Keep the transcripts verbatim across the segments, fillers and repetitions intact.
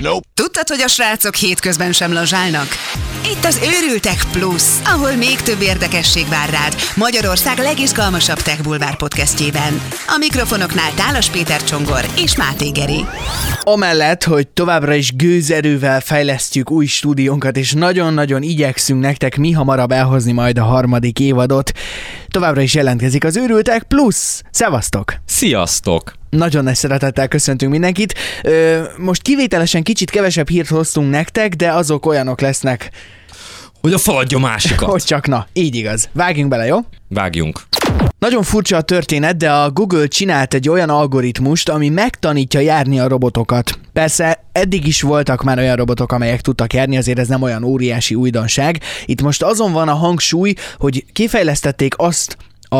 Nope. Tudtad, hogy a srácok hétközben sem lazsálnak? Itt az Őrültek Plus, ahol még több érdekesség vár rád Magyarország legizgalmasabb Tech Bulvár podcastjében. A mikrofonoknál Tálas Péter Csongor és Máté Geri. Amellett, hogy továbbra is gőzerővel fejlesztjük új stúdiónkat, és nagyon-nagyon igyekszünk nektek mi hamarabb elhozni majd a harmadik évadot, továbbra is jelentkezik az Őrültek Plus. Szevasztok! Sziasztok! Nagyon nagy szeretettel köszöntünk mindenkit. Ö, most kivételesen kicsit kevesebb hírt hoztunk nektek, de azok olyanok lesznek, hogy a faladja másikat. hogy csak na, így igaz. Vágjunk bele, jó? Vágjunk. Nagyon furcsa a történet, de a Google csinált egy olyan algoritmust, ami megtanítja járni a robotokat. Persze eddig is voltak már olyan robotok, amelyek tudtak járni, azért ez nem olyan óriási újdonság. Itt most azon van a hangsúly, hogy kifejlesztették azt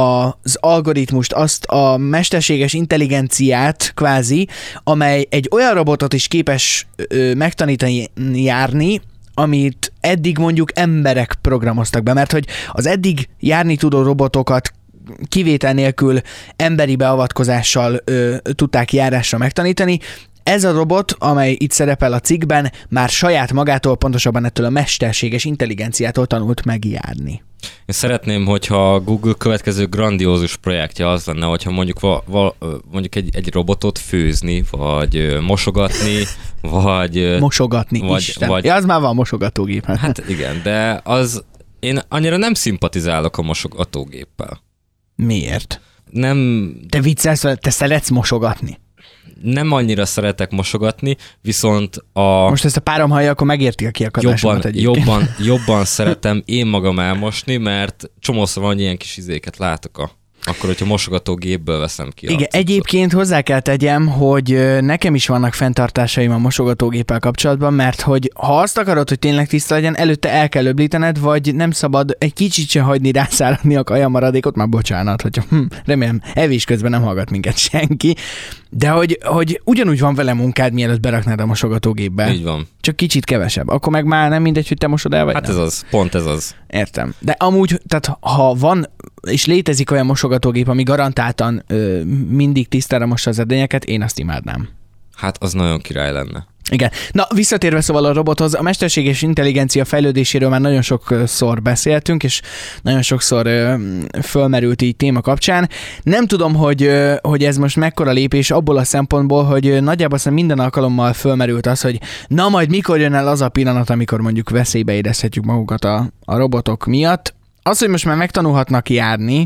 az algoritmust, azt a mesterséges intelligenciát kvázi, amely egy olyan robotot is képes ö, megtanítani járni, amit eddig mondjuk emberek programoztak be, mert hogy az eddig járni tudó robotokat kivétel nélkül emberi beavatkozással ö, tudták járásra megtanítani. Ez a robot, amely itt szerepel a cikkben, már saját magától, pontosabban ettől a mesterséges intelligenciától tanult megjárni. Én szeretném, hogyha a Google következő grandiózus projektje az lenne, hogyha mondjuk, va, va, mondjuk egy, egy robotot főzni, vagy mosogatni, vagy... Mosogatni, vagy, Isten. Vagy, ja, az már van mosogatógép. Hát igen, de az... Én annyira nem szimpatizálok a mosogatógéppel. Miért? Nem... Te viccelsz, te szeretsz mosogatni? Nem annyira szeretek mosogatni, viszont a... Most ezt a párom hallja, akkor megérti a kiakadásomat jobban, jobban, jobban szeretem én magam elmosni, mert csomószor van, ilyen kis izéket látok a... Akkor, hogyha mosogatógépből veszem ki. Igen, egyébként hozzá kell tegyem, hogy nekem is vannak fenntartásaim a mosogatógéppel kapcsolatban, mert hogy ha azt akarod, hogy tényleg tiszta legyen, előtte el kell öblítened, vagy nem szabad egy kicsit sem hagyni rászáradni a kajamaradékot, már bocsánat, hogyha hm, remélem evés közben nem hallgat minket senki, de hogy, hogy ugyanúgy van vele munkád, mielőtt beraknád a mosogatógépbe. Így van. Csak kicsit kevesebb. Akkor meg már nem mindegy, hogy te mosod el, vagy Hát nem. ez az, pont ez az. Értem. De amúgy, tehát ha van és létezik olyan mosogatógép, ami garantáltan ö, mindig tisztára mossa az edényeket, én azt imádnám. Hát az nagyon király lenne. Igen. Na, visszatérve szóval a robothoz, a mesterséges intelligencia fejlődéséről már nagyon sokszor beszéltünk, és nagyon sokszor ö, fölmerült így téma kapcsán. Nem tudom, hogy, ö, hogy ez most mekkora lépés abból a szempontból, hogy ö, nagyjából minden alkalommal fölmerült az, hogy na majd mikor jön el az a pillanat, amikor mondjuk veszélybe érezhetjük magukat a, a robotok miatt. Az, hogy most már megtanulhatnak járni,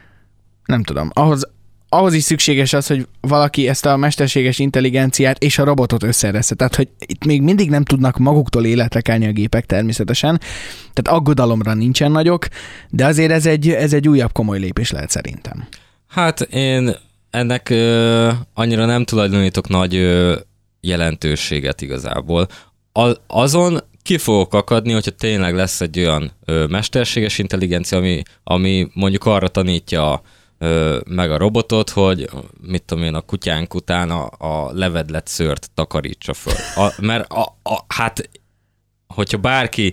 nem tudom, ahhoz, ahhoz is szükséges az, hogy valaki ezt a mesterséges intelligenciát és a robotot összereszte. Tehát, hogy itt még mindig nem tudnak maguktól életre kelni a gépek természetesen, tehát aggodalomra nincsen nagyok, de azért ez egy, ez egy újabb komoly lépés lehet szerintem. Hát én ennek ö, annyira nem tulajdonítok nagy ö, jelentőséget igazából. A, azon ki fogok akadni, hogyha tényleg lesz egy olyan ö, mesterséges intelligencia, ami, ami mondjuk arra tanítja ö, meg a robotot, hogy mit tudom én, a kutyánk után a, a levedlet szőrt takarítsa föl. A, mert a, a, hát, hogyha bárki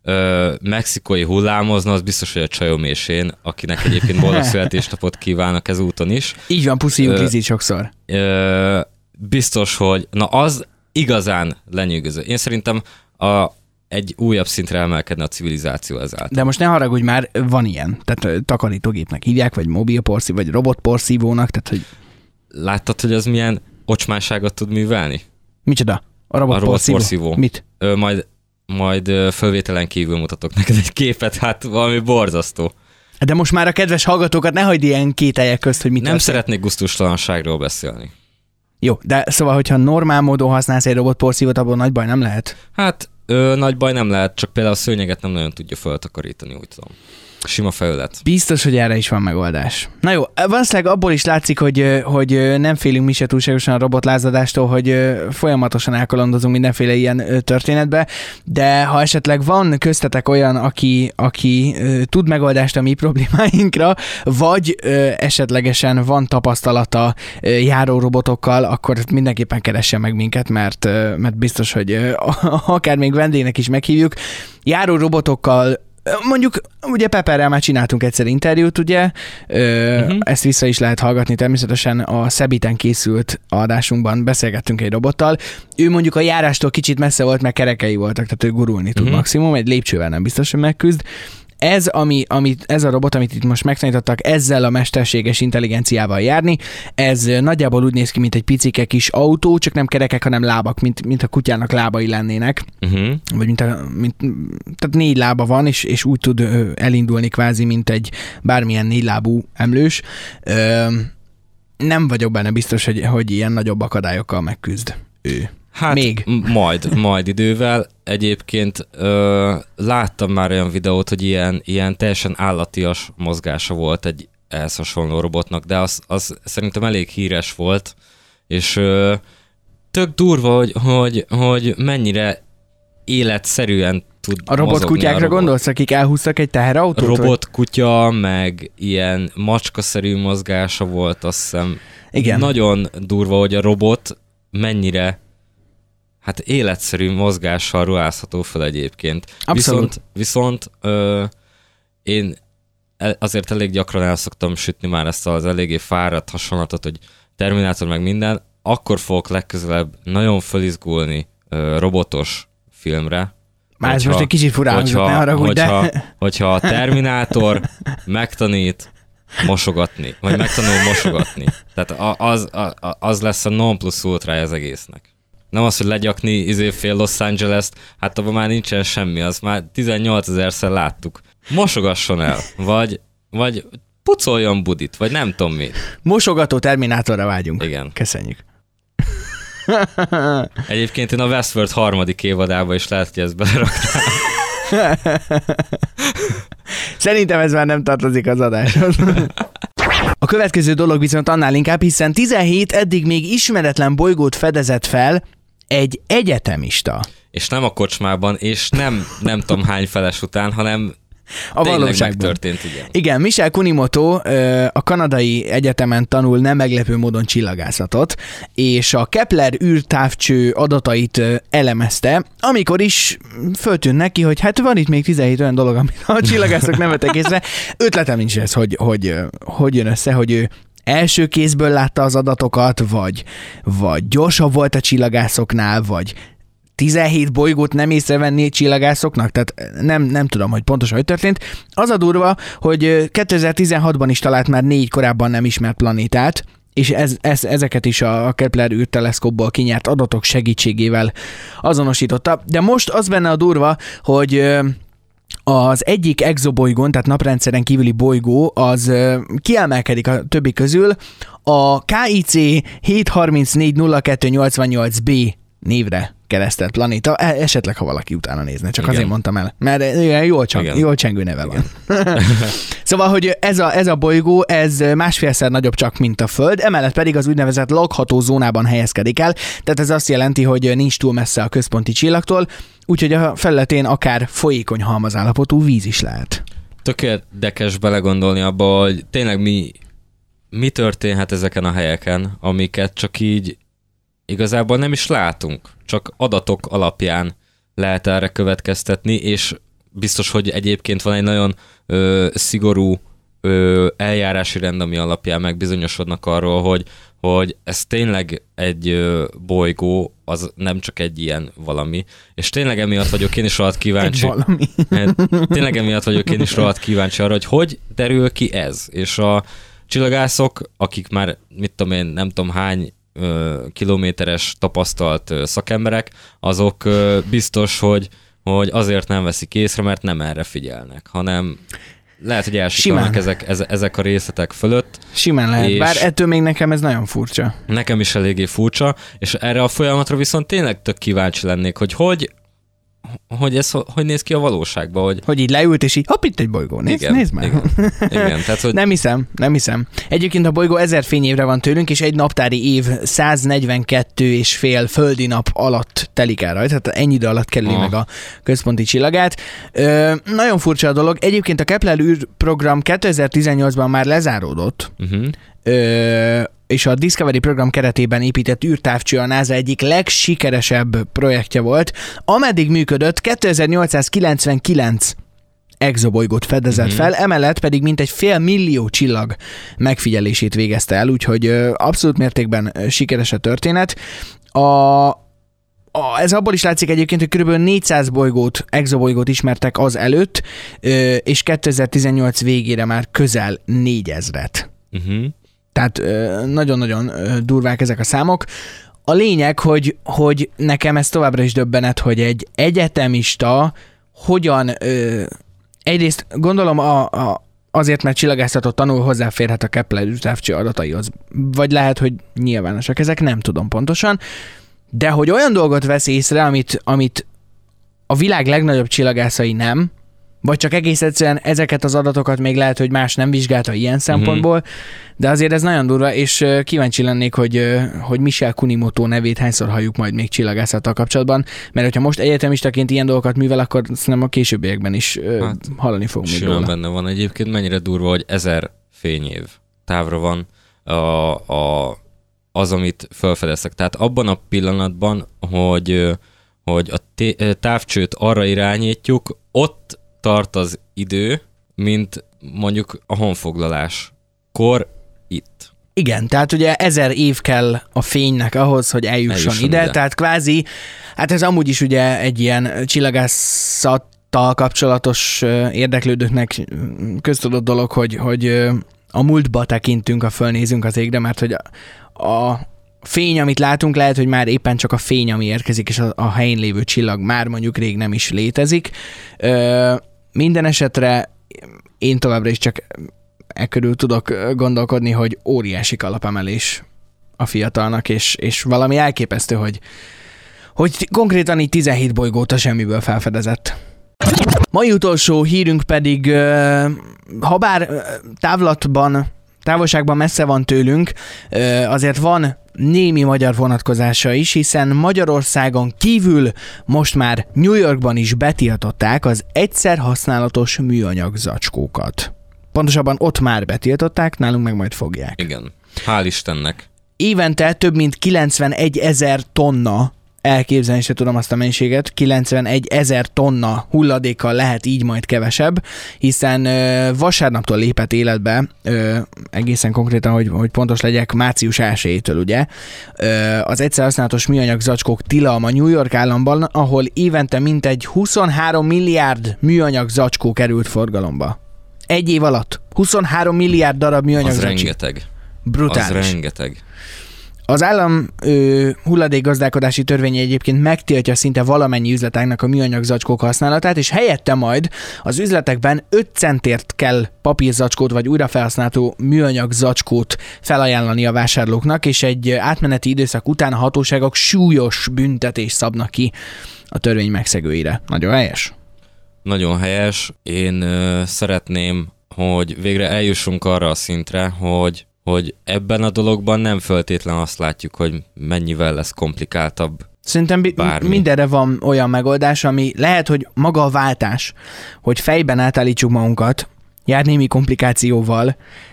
ö, mexikói hullámozna, az biztos, hogy a csajomésén, akinek egyébként boldog születésnapot kívánok ezúton is. Így van, puszíjunk Lizit sokszor. Ö, biztos, hogy na az igazán lenyűgöző. Én szerintem a egy újabb szintre emelkedne a civilizáció ezáltal. De most ne haragudj már, van ilyen. Tehát takarítógépnek hívják, vagy mobilporszív, vagy robotporszívónak, tehát hogy... Láttad, hogy az milyen ocsmánságot tud művelni? Micsoda? A robotporszívó? A robotporszívó. Mit? Ö, majd, majd fölvételen kívül mutatok neked egy képet, hát valami borzasztó. De most már a kedves hallgatókat ne hagyd ilyen kételyek közt, hogy mit Nem történt. szeretnék gusztustalanságról beszélni. Jó, de szóval, hogyha normál módon használsz egy robotporszívót, abból nagy baj nem lehet? Hát ö, nagy baj nem lehet, csak például a szőnyeget nem nagyon tudja föltakarítani, úgy tudom. Sima felület. Biztos, hogy erre is van megoldás. Na jó, valószínűleg abból is látszik, hogy, hogy nem félünk mi se túlságosan a robotlázadástól, hogy folyamatosan elkalandozunk mindenféle ilyen történetbe, de ha esetleg van köztetek olyan, aki, aki tud megoldást a mi problémáinkra, vagy esetlegesen van tapasztalata járó robotokkal, akkor mindenképpen keressen meg minket, mert, mert biztos, hogy akár még vendégnek is meghívjuk. Járó robotokkal Mondjuk, ugye Pepperrel már csináltunk egyszer interjút, ugye, Ö, uh-huh. ezt vissza is lehet hallgatni természetesen, a Szebiten készült adásunkban beszélgettünk egy robottal. Ő mondjuk a járástól kicsit messze volt, mert kerekei voltak, tehát ő gurulni tud uh-huh. maximum, egy lépcsővel nem biztos, hogy megküzd. Ez, ami, amit, ez a robot, amit itt most megtanítottak, ezzel a mesterséges intelligenciával járni, ez nagyjából úgy néz ki, mint egy picike kis autó, csak nem kerekek, hanem lábak, mint, mint a kutyának lábai lennének. Uh-huh. Vagy mint a, mint, tehát négy lába van, és, és úgy tud elindulni kvázi, mint egy bármilyen négylábú emlős. Ö, nem vagyok benne biztos, hogy, hogy ilyen nagyobb akadályokkal megküzd ő. Hát Még. majd, majd idővel. Egyébként ö, láttam már olyan videót, hogy ilyen, ilyen teljesen állatias mozgása volt egy ehhez hasonló robotnak, de az, az szerintem elég híres volt, és ö, tök durva, hogy, hogy, hogy mennyire életszerűen tud A robotkutyákra robot. Gondolsz, akik elhúztak egy teherautót? Robotkutya, meg ilyen macskaszerű mozgása volt, azt hiszem. Igen. Nagyon durva, hogy a robot mennyire hát életszerű mozgással ruházható fel egyébként. Abszolút. Viszont, viszont ö, én azért elég gyakran el szoktam sütni már ezt az eléggé fáradt hasonlatot, hogy Terminátor meg minden, akkor fogok legközelebb nagyon fölizgulni ö, robotos filmre. Már ez most egy kicsit furán, ne haragudj, hogyha, de... hogyha a Terminátor megtanít mosogatni, vagy megtanul mosogatni. Tehát az, az, az lesz a non plus ultra az egésznek. Nem az, hogy legyakni izé fél Los Angeles-t, hát abban már nincsen semmi, az már tizennyolcezerszer láttuk. Mosogasson el, vagy, vagy pucoljon budit, vagy nem tudom mi. Mosogató Terminátorra vágyunk. Igen. Köszönjük. Egyébként én a Westworld harmadik évadába is lehet, hogy ezt beleraktál. Szerintem ez már nem tartozik az adáshoz. A következő dolog viszont annál inkább, hiszen tizenhét eddig még ismeretlen bolygót fedezett fel egy egyetemista. És nem a kocsmában, és nem nem tudom hány feles után, hanem a tényleg megtörtént, igen. Igen, Michel Kunimoto a kanadai egyetemen tanul nem meglepő módon csillagászatot, és a Kepler űrtávcső adatait elemezte, amikor is föltűnt neki, hogy hát van itt még tizenhét olyan dolog, amit a csillagászok nem vettek észre. Ötletem nincs ez, hogy, hogy hogy jön össze, hogy ő első kézből látta az adatokat, vagy, vagy gyorsabb volt a csillagászoknál, vagy tizenhét bolygót nem észrevenni csillagászoknak, tehát nem, nem tudom, hogy pontosan hogy történt. Az a durva, hogy kétezer-tizenhatban is talált már négy korábban nem ismert planétát, és ez, ez, ezeket is a Kepler űrteleszkópból kinyert adatok segítségével azonosította. De most az benne a durva, hogy az egyik exobolygón, tehát naprendszeren kívüli bolygó, az kiemelkedik a többi közül. A K I C hét harmincnégy nulla kettő nyolcvannyolc b névre keresztelt planéta, esetleg ha valaki utána nézne, csak igen. Azért mondtam el, mert jól, csang, jól csengő neve van. Szóval, hogy ez a, ez a bolygó, ez másfélszer nagyobb csak, mint a Föld, emellett pedig az úgynevezett lakható zónában helyezkedik el, tehát ez azt jelenti, hogy nincs túl messze a központi csillagtól, úgyhogy a felületén akár folyékony halmazállapotú víz is lehet. Tök érdekes belegondolni abba, hogy tényleg mi, mi történhet ezeken a helyeken, amiket csak így igazából nem is látunk, csak adatok alapján lehet erre következtetni, és biztos, hogy egyébként van egy nagyon ö, szigorú ö, eljárási rend, ami alapján megbizonyosodnak arról, hogy, hogy ez tényleg egy ö, bolygó, az nem csak egy ilyen valami. És tényleg emiatt vagyok én is rohadt kíváncsi. Egy valami. Tényleg emiatt vagyok én is rohadt kíváncsi arra, hogy hogy derül ki ez. És a csillagászok, akik már, mit tudom én, nem tudom hány kilométeres tapasztalt szakemberek, azok biztos, hogy, hogy azért nem veszik észre, mert nem erre figyelnek, hanem lehet, hogy elsiklanak ezek, ezek a részletek fölött. Simán lehet, bár ettől még nekem ez nagyon furcsa. Nekem is eléggé furcsa, és erre a folyamatra viszont tényleg tök kíváncsi lennék, hogy hogy hogy ez hogy néz ki a valóságban. Hogy, hogy így leült, és így hopp, itt egy bolygó, nézd, igen, nézd meg. Igen, igen, tehát, hogy... Nem hiszem, nem hiszem. Egyébként a bolygó ezer fényévre van tőlünk, és egy naptári év száznegyvenkettő és fél földi nap alatt telik el rajta, tehát ennyi idő alatt kerüli ah. meg a központi csillagát. Ö, nagyon furcsa a dolog. Egyébként a Kepler űrprogram kétezer-tizennyolcban már lezáródott, uh-huh. Ö, és a Discovery program keretében épített űrtávcső a NASA egyik legsikeresebb projektje volt, ameddig működött kétezer-nyolcszázkilencvenkilenc exobolygót fedezett mm-hmm. fel, emellett pedig mintegy fél millió csillag megfigyelését végezte el, úgyhogy abszolút mértékben sikeres a történet. A, a, ez abból is látszik egyébként, hogy kb. négyszáz bolygót, exobolygót ismertek az előtt, és kétezer-tizennyolc végére már közel négyezret. Uh-huh. Tehát nagyon-nagyon durvák ezek a számok. A lényeg, hogy, hogy nekem ez továbbra is döbbenet, hogy egy egyetemista hogyan, egyrészt gondolom a, a, azért, mert csillagászatot tanul, hozzáférhet a Kepler űrtávcső adataihoz. Vagy lehet, hogy nyilvánosak ezek, nem tudom pontosan. De hogy olyan dolgot vesz észre, amit, amit a világ legnagyobb csillagászai nem, vagy csak egész egyszerűen ezeket az adatokat még lehet, hogy más nem vizsgálta ilyen szempontból, mm-hmm. de azért ez nagyon durva, és kíváncsi lennék, hogy, hogy Michel Kunimoto nevét hányszor halljuk majd még csillagászattal kapcsolatban, mert hogyha most egyetemistaként ilyen dolgokat művel, akkor szerintem a későbbiekben is hát, hallani fog még róla. Benne van egyébként, mennyire durva, hogy ezer fényév távra van a, a, az, amit felfedeztek. Tehát abban a pillanatban, hogy, hogy a té- távcsőt arra irányítjuk, ott tart az idő, mint mondjuk a honfoglaláskor itt. Igen, tehát ugye ezer év kell a fénynek ahhoz, hogy eljusson, eljusson ide, ide, tehát kvázi, hát ez amúgy is ugye egy ilyen csillagászattal kapcsolatos érdeklődőknek köztudott dolog, hogy, hogy a múltba tekintünk, a fölnézünk az égre, mert hogy a, a fény, amit látunk, lehet, hogy már éppen csak a fény, ami érkezik, és a, a helyén lévő csillag már mondjuk rég nem is létezik. Ö, minden esetre én továbbra is csak e körül tudok gondolkodni, hogy óriási kalapemelés a fiatalnak, és, és valami elképesztő, hogy, hogy konkrétan így tizenhét bolygót a semmiből felfedezett. Mai utolsó hírünk pedig, ha bár távlatban, távolságban messze van tőlünk, azért van némi magyar vonatkozása is, hiszen Magyarországon kívül most már New Yorkban is betiltották az egyszer használatos műanyag zacskókat. Pontosabban ott már betiltották, nálunk meg majd fogják. Igen, hál' Istennek. Évente több mint kilencvenegy ezer tonna, elképzelni se tudom azt a mennyiséget, kilencvenegy ezer tonna hulladékkal lehet így majd kevesebb, hiszen ö, vasárnaptól lépett életbe, ö, egészen konkrétan, hogy, hogy pontos legyek, március elsejétől ugye, ö, az egyszer használatos műanyag zacskók tilalma New York államban, ahol évente mintegy huszonhárom milliárd műanyag zacskó került forgalomba. Egy év alatt. huszonhárom milliárd darab műanyag zacskó. Az rengeteg. Brutális. Az rengeteg. Az állam ö, hulladékgazdálkodási törvénye egyébként megtiltja szinte valamennyi üzletágnak a műanyag zacskók használatát, és helyette majd az üzletekben öt centért kell papírzacskót vagy újrafelhasználható műanyag zacskót felajánlani a vásárlóknak, és egy átmeneti időszak után a hatóságok súlyos büntetést szabnak ki a törvény megszegőire. Nagyon helyes? Nagyon helyes. Én ö, szeretném, hogy végre eljussunk arra a szintre, hogy hogy ebben a dologban nem feltétlen azt látjuk, hogy mennyivel lesz komplikáltabb. Szerintem bármi. Mindenre van olyan megoldás, ami lehet, hogy maga a váltás, hogy fejben átállítsuk magunkat, jár némi komplikációval,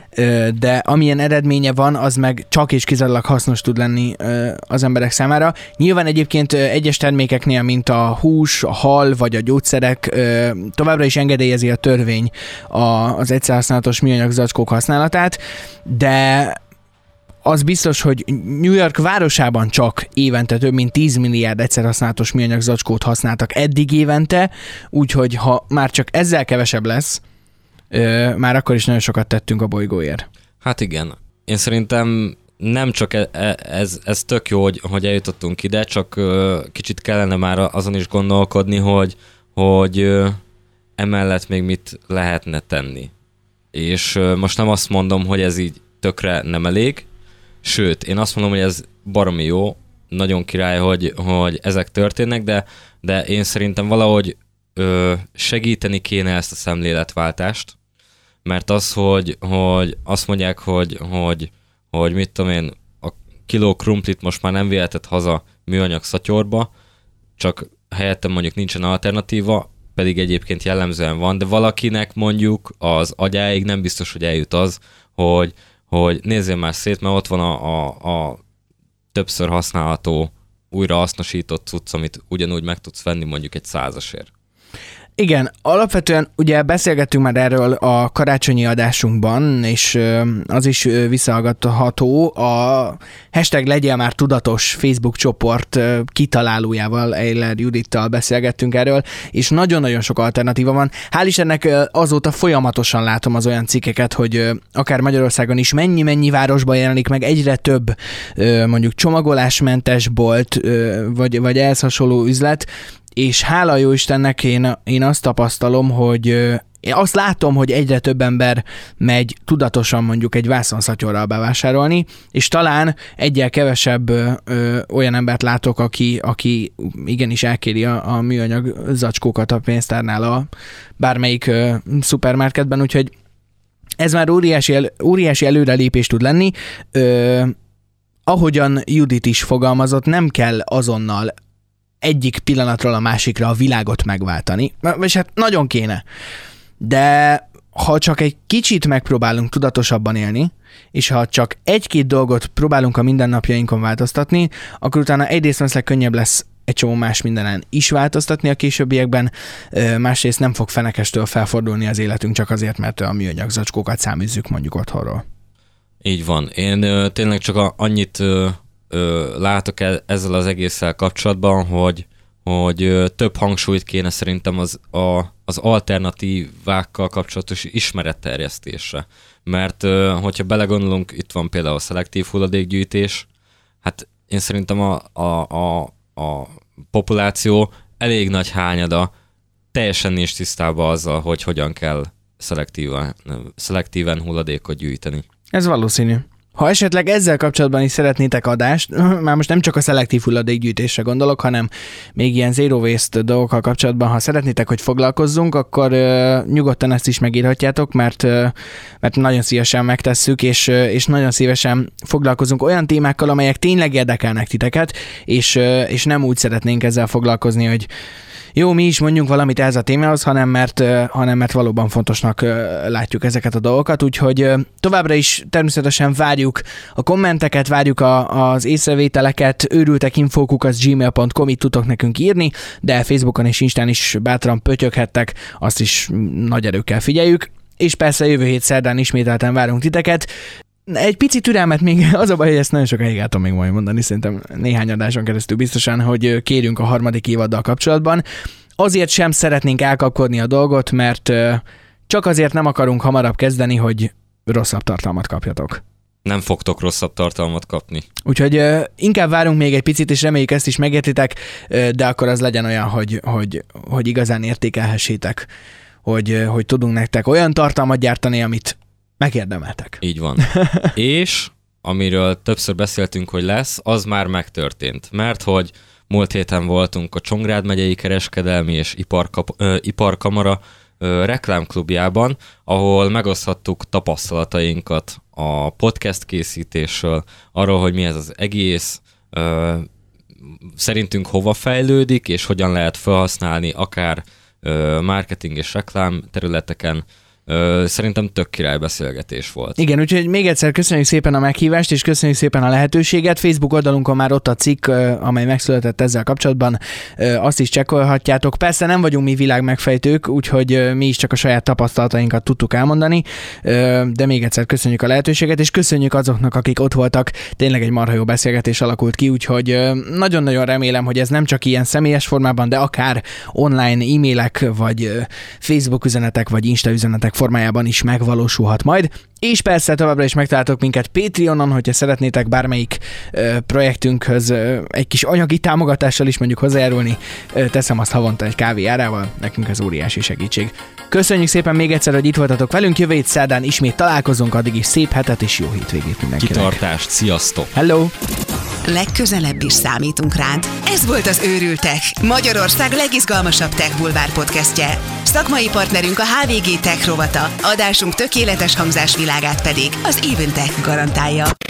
de amilyen eredménye van, az meg csak és kizárólag hasznos tud lenni az emberek számára. Nyilván egyébként egyes termékeknél, mint a hús, a hal vagy a gyógyszerek, továbbra is engedélyezi a törvény az egyszerhasználatos műanyag zacskók használatát, de az biztos, hogy New York városában csak évente több mint tíz milliárd egyszerhasználatos műanyag zacskót használtak eddig évente, úgyhogy ha már csak ezzel kevesebb lesz, Ö, már akkor is nagyon sokat tettünk a bolygóért. Hát igen. Én szerintem nem csak ez, ez tök jó, hogy, hogy eljutottunk ide, csak ö, kicsit kellene már azon is gondolkodni, hogy, hogy ö, emellett még mit lehetne tenni. És ö, most nem azt mondom, hogy ez így tökre nem elég, sőt, én azt mondom, hogy ez baromi jó, nagyon király, hogy, hogy ezek történnek, de, de én szerintem valahogy Ö, segíteni kéne ezt a szemléletváltást, mert az, hogy, hogy azt mondják, hogy, hogy, hogy mit tudom én, a kiló krumplit most már nem vihetett haza műanyag szatyorba, csak helyette mondjuk nincsen alternatíva, pedig egyébként jellemzően van, de valakinek mondjuk az agyáig nem biztos, hogy eljut az, hogy, hogy nézzél már szét, mert ott van a, a, a többször használható, újra hasznosított cucc, amit ugyanúgy meg tudsz venni mondjuk egy százasért. Igen, alapvetően ugye beszélgettünk már erről a karácsonyi adásunkban, és az is visszahallgatható. A hashtag Legyél már tudatos Facebook csoport kitalálójával, Eiler Judittal beszélgettünk erről, és nagyon-nagyon sok alternatíva van. Hál' Istennek azóta folyamatosan látom az olyan cikkeket, hogy akár Magyarországon is mennyi-mennyi városban jelenik meg egyre több mondjuk csomagolásmentes bolt, vagy, vagy ehhez hasonló üzlet, és hála jó Istennek én, én azt tapasztalom, hogy én azt látom, hogy egyre több ember megy tudatosan mondjuk egy vászonszatyorral bevásárolni, és talán egyel kevesebb ö, ö, olyan embert látok, aki, aki igenis elkéri a, a műanyag zacskókat a pénztárnál a bármelyik ö, szupermarketben, úgyhogy ez már óriási, el, óriási előrelépés tud lenni. Ö, ahogyan Judit is fogalmazott, nem kell azonnal egyik pillanatról a másikra a világot megváltani. És hát nagyon kéne. De ha csak egy kicsit megpróbálunk tudatosabban élni, és ha csak egy-két dolgot próbálunk a mindennapjainkon változtatni, akkor utána egyrészt valószínűleg könnyebb lesz egy csomó más mindenen is változtatni a későbbiekben, másrészt nem fog fenekestől felfordulni az életünk csak azért, mert a műanyag zacskókat száműzzük mondjuk otthonról. Így van. Én ö, tényleg csak a, annyit ö, ö, látok e, ezzel az egésszel kapcsolatban, hogy, hogy ö, több hangsúlyt kéne szerintem az, a, az alternatívákkal kapcsolatos ismeretterjesztésre. Mert ö, hogyha belegondolunk, itt van például a szelektív hulladékgyűjtés, hát én szerintem a, a, a, a populáció elég nagy hányada teljesen nincs tisztában azzal, hogy hogyan kell szelektíven, szelektíven hulladékot gyűjteni. Ez valószínű. Ha esetleg ezzel kapcsolatban is szeretnétek adást, már most nem csak a szelektív hulladékgyűjtésre gondolok, hanem még ilyen zero waste dolgokkal kapcsolatban, ha szeretnétek, hogy foglalkozzunk, akkor uh, nyugodtan ezt is megírhatjátok, mert, uh, mert nagyon szívesen megtesszük, és, uh, és nagyon szívesen foglalkozunk olyan témákkal, amelyek tényleg érdekelnek titeket, és, uh, és nem úgy szeretnénk ezzel foglalkozni, hogy jó, mi is mondjunk valamit ehhez a témához, hanem mert, hanem mert valóban fontosnak látjuk ezeket a dolgokat, úgyhogy továbbra is természetesen várjuk a kommenteket, várjuk a, az észrevételeket, őrültekinfo kukac gmail pont com, itt tudtok nekünk írni, de Facebookon és Instán is bátran pötyöghettek, azt is nagy erőkkel figyeljük, és persze jövő hét szerdán ismételten várunk titeket. Egy pici türelmet még, az a baj, hogy ezt nagyon sokáig átom még majd mondani, szerintem néhány adáson keresztül biztosan, hogy kérünk a harmadik évaddal kapcsolatban. Azért sem szeretnénk elkapkodni a dolgot, mert csak azért nem akarunk hamarabb kezdeni, hogy rosszabb tartalmat kapjatok. Nem fogtok rosszabb tartalmat kapni. Úgyhogy uh, inkább várunk még egy picit, és reméljük ezt is megértitek, uh, de akkor az legyen olyan, hogy, hogy, hogy igazán értékelhessétek, hogy, uh, hogy tudunk nektek olyan tartalmat gyártani, amit megérdemeltek. Így van. És amiről többször beszéltünk, hogy lesz, az már megtörtént. Mert hogy múlt héten voltunk a Csongrád megyei kereskedelmi és iparkap, ö, iparkamara ö, reklámklubjában, ahol megoszthattuk tapasztalatainkat a podcast készítésről, arról, hogy mi ez az egész, ö, szerintünk hova fejlődik, és hogyan lehet felhasználni akár ö, marketing és reklám területeken. Szerintem tök király beszélgetés volt. Igen, úgyhogy még egyszer köszönjük szépen a meghívást, és köszönjük szépen a lehetőséget. Facebook oldalunkon már ott a cikk, amely megszületett ezzel kapcsolatban, azt is csekkolhatjátok. Persze nem vagyunk mi világmegfejtők, úgyhogy mi is csak a saját tapasztalatainkat tudtuk elmondani, de még egyszer köszönjük a lehetőséget, és köszönjük azoknak, akik ott voltak. Tényleg egy marha jó beszélgetés alakult ki, úgyhogy nagyon-nagyon remélem, hogy ez nem csak ilyen személyes formában, de akár online e-mailek, vagy Facebook üzenetek, vagy Insta üzenetek formájában is megvalósulhat majd. És persze továbbra is megtaláltok minket Patreonon, hogyha szeretnétek bármelyik ö, projektünkhöz ö, egy kis anyagi támogatással is mondjuk hozzájárulni, ö, teszem azt havonta egy kávé árával, nekünk ez óriási segítség. Köszönjük szépen még egyszer, hogy itt voltatok velünk, jövő hét szerdán ismét találkozunk, addig is szép hetet és jó hétvégét mindenkinek. Kitartást, sziasztok! Hello! Legközelebb is számítunk rád. Ez volt az Őrültek, Magyarország legizgalmasabb tech bulvár podcastje. Szakmai partnerünk a há vé gé Tech rovata, adásunk tökéletes hangzásvilágát pedig az Even Tech garantálja.